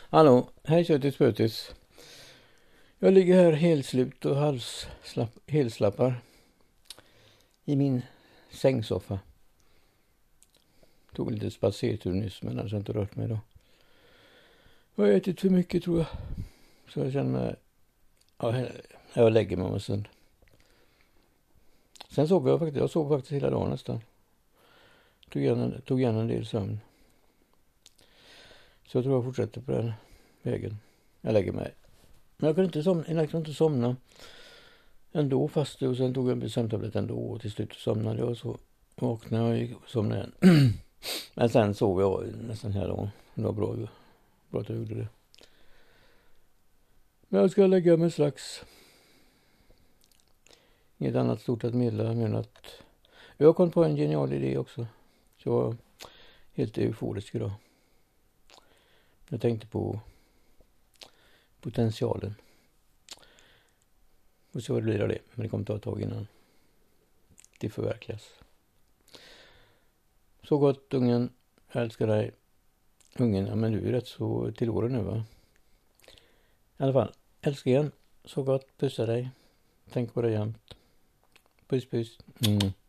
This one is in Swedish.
Hallå, hej Köttis Pötis. Jag ligger här helslut och helslappar i min sängsoffa. Tog lite spacertur nyss, men jag har inte rört mig då. Jag har ätit för mycket tror jag. Så jag känner mig... Ja, jag lägger mig om en stund. Sen sov jag faktiskt hela dagen nästan. Tog igen en del sömn. Så jag tror jag fortsätter på den vägen. Jag lägger mig. Men jag kunde inte somna ändå fast och sen tog jag en sömntablett ändå och till slut somnade jag och så vaknade jag och somnade igen. Men sen sov jag nästan hela dagen. Det var bra att jag gjorde det. Men jag ska lägga mig strax. Inget annat stort att meddela men att jag kom på en genial idé också. Så jag var helt euforisk idag. Jag tänkte på potentialen. Och så blir det. Men det kommer ta ett tag innan det förverkligas. Så gott ungen. Jag älskar dig. Ungen, ja men du är rätt så till åren nu va? I alla fall, älskar igen. Så gott, pussa dig. Tänk på dig jämt. Puss puss.